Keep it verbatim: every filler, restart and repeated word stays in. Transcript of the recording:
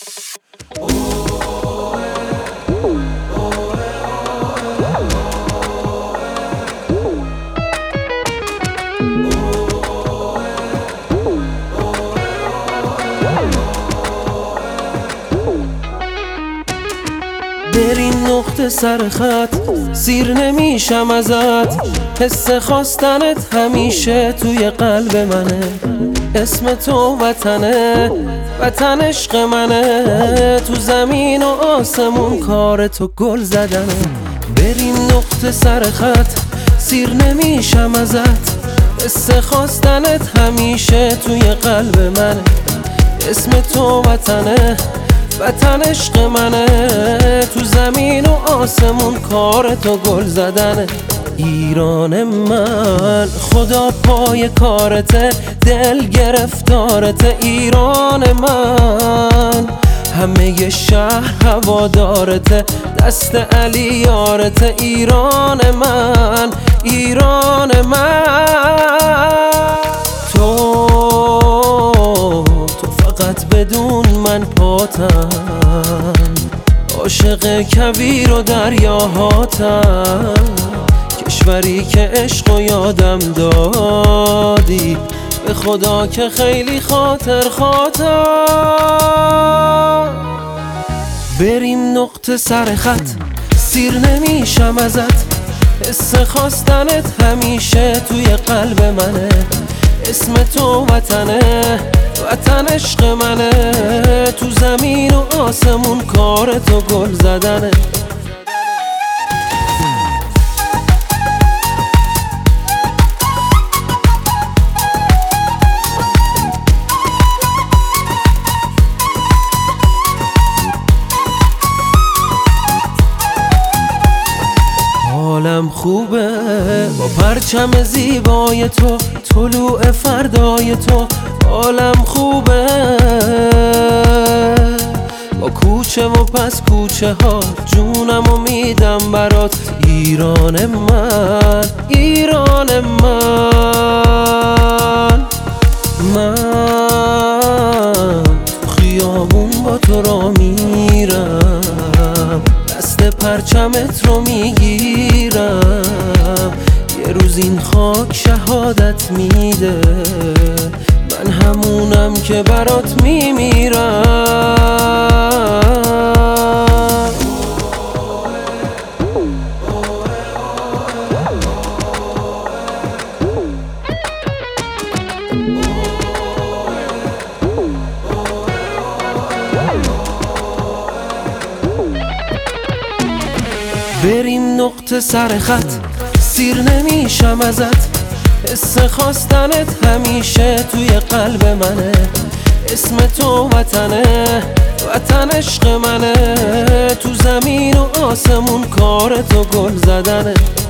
بر این نقطه سر خط سیر نمیشم ازت، حس خواستنت همیشه توی قلب منه. اسم تو وطنه، وطن عشق منه، تو زمین و آسمون کار تو گل زدنه. بر این نقطه سر خط سیر نمیشم ازت، حس خواستنت همیشه توی قلب منه. اسم تو وطنه، وطن عشق منه، تو زمین و آسمون کار تو گل زدنه. ایران من خدا پای کارته، دل گرفتارته. ایران من همه شهر هوادارته، دست علی یارته. ایران من، ایران من، تو تو فقط بدون من پاتم، عاشق کویر و دریاهاتم. کشوری که عشق و یادم دادی، به خدا که خیلی خاطر خواهم. بریم نقطه سر خط سیر نمیشم ازت، حس خواستنت همیشه توی قلب منه. اسم تو وطنه، وطن عشق منه، تو زمین و آسمون کار تو گل زدنه. حالم خوبه با پرچم زیبای تو، طلوع فردای تو. حالم خوبه با کوچه و پس کوچه ها، جونم و میدم برات. ایران من، ایران من، من خیابون با تو را میرم، دست پرچمت رو میگیرم. یه روز این خاک شهادت میده، من همونم که برات میمیرم. بریم نقطه سر خط سیر نمیشم ازت، حس خواستنت همیشه توی قلب منه. اسم تو وطنه، وطن عشق منه، تو زمین و آسمون کار تو گل زدنه.